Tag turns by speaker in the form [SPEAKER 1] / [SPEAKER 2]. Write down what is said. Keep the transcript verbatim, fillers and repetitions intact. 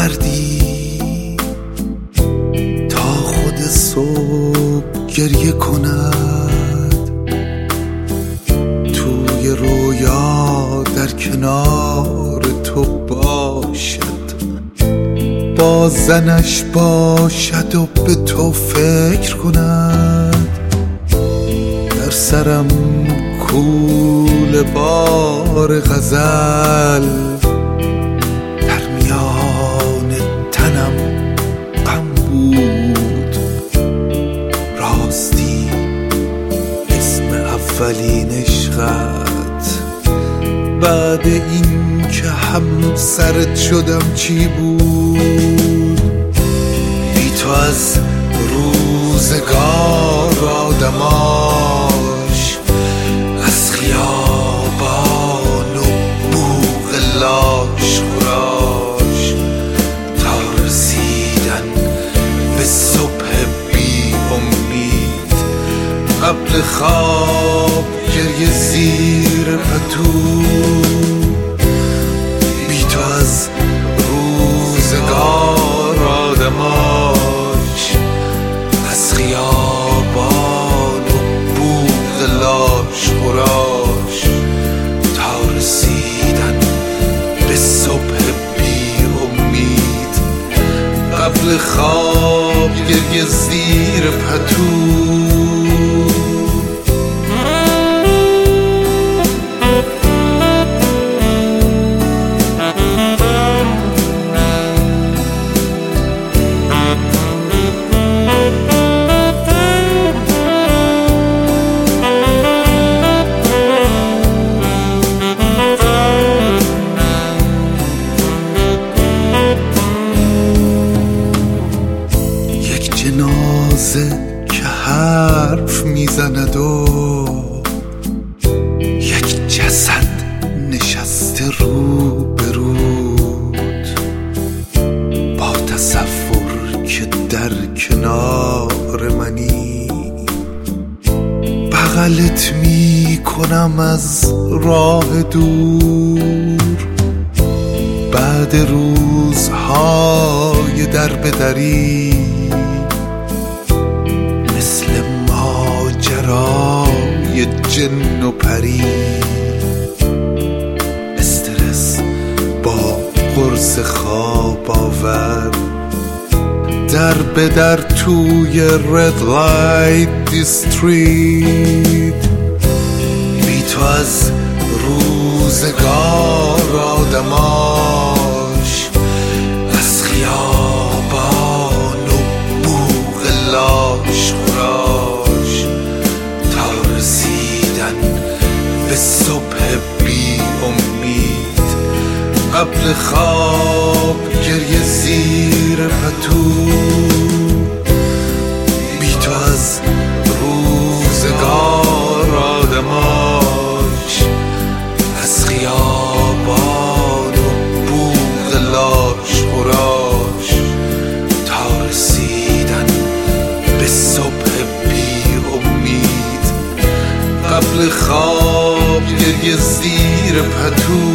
[SPEAKER 1] کردی تا خود صبح گریه کند، توی رویا در کنار تو باشد، با زنش باشد و به تو فکر کند، در سرم کول بار غزل، در میان تنم غم بود، راستی اسم اولین عشقت بعد این که همسرت شدم چی بود؟ بی تو از روزگار آدماش، از خیابان و بوق لاش خوراش، تا رسیدن به صبح بی امید، قبل خواب گریه زیر پتو. بی تو از روزگار آدماش، از خیابان و بوق لاش خوراش، تا رسیدن به صبح بی امید، قبل خواب گریه زیر پتو. جنازه که حرف میزند و یک جسد نشسته رو به رود، با تصور که در کنار منی، بغلت میکنم از راه دور، بعد روزهای در بدری، ماجرای جن و پری، استرس با قرص خواب آور، در به در توی رد لایت دیستریت. بی تو از روزگار آدماش، از خیابان و بوق لاش خوراش، تا رسیدن به صبح بی امید، قبل خواب گریه زیر پتو. بی تو از روزگار آدماش، از خیابان و بوق لاش خوراش، تا رسیدن به صبح بی امید، قبل خواب گریه زیر پتو.